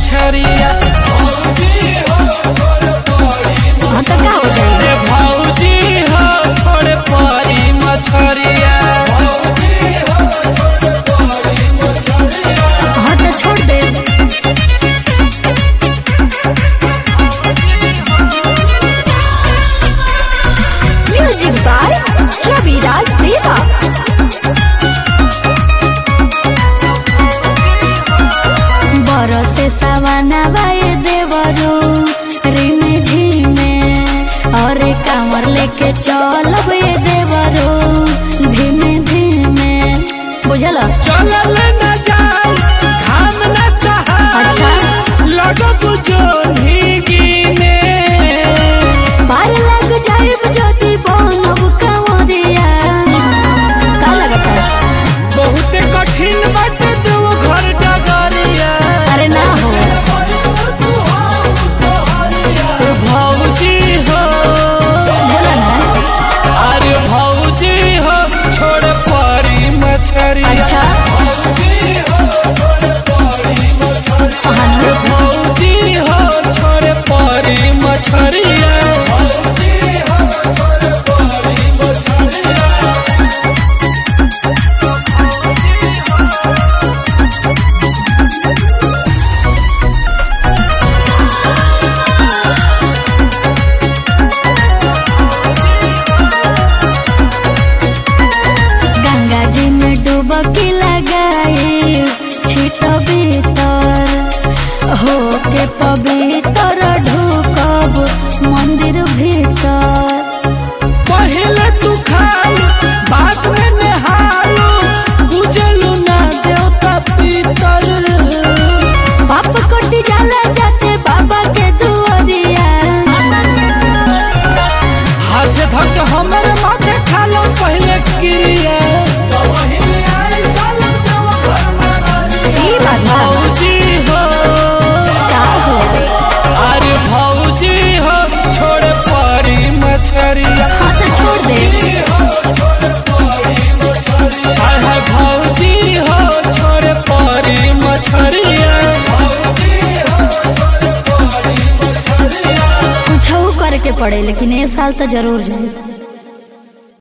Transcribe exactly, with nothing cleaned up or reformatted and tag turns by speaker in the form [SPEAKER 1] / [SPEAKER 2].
[SPEAKER 1] मछरिया
[SPEAKER 2] हाँ तो का हो जाएगा?
[SPEAKER 1] भौजी हो छोड़ परी मछरिया।
[SPEAKER 2] हाँ तो छोड़ दे। म्यूजिक बाय रविराज देवा। बरसे सावना बाए देवरो रिमे झिमे और कांवर लेके चलब ये देवरो धीमे धीमे बुझल।
[SPEAKER 1] चलल न जाए घाम न सहाय
[SPEAKER 2] अच्छा
[SPEAKER 1] लगब जो भीगीने
[SPEAKER 2] बार लग जाए ज्योति बनब कंवरिया। का लगता है?
[SPEAKER 1] बहुत कठिन बाटे तू घर डगरिया।
[SPEAKER 2] अरे ना हो
[SPEAKER 1] भौजी हो
[SPEAKER 2] बोला ना।
[SPEAKER 1] अरे भौजी हो छोड़ परी मछरिया।
[SPEAKER 2] अच्छा हाँ ना।
[SPEAKER 1] भौजी हो छोड़ परी मछरिया।
[SPEAKER 2] गंगा जी में डुबकी लगाए छिट भीतर हो के पवित्र ढुकब मंदिर भीतर।
[SPEAKER 1] पहले तू खालू बाद में नहालू बुझलू ना देवता पितर।
[SPEAKER 2] बाप कोटी जाला जाते बाबा के दुआरिया।
[SPEAKER 1] हाथ धक हमर माथे खालो पहले क्रिया।
[SPEAKER 2] ई बात बा।
[SPEAKER 1] भौजी हो
[SPEAKER 2] का हो?
[SPEAKER 1] अरे भौजी हो छोड़ परी मछरिया।
[SPEAKER 2] हाँ तो छोड़ दे।
[SPEAKER 1] हाय हाय भौजी हो छोड़ परी मछरिया।
[SPEAKER 2] कुछ करे के पड़े लेकिन ए साल तो जरूर जाए।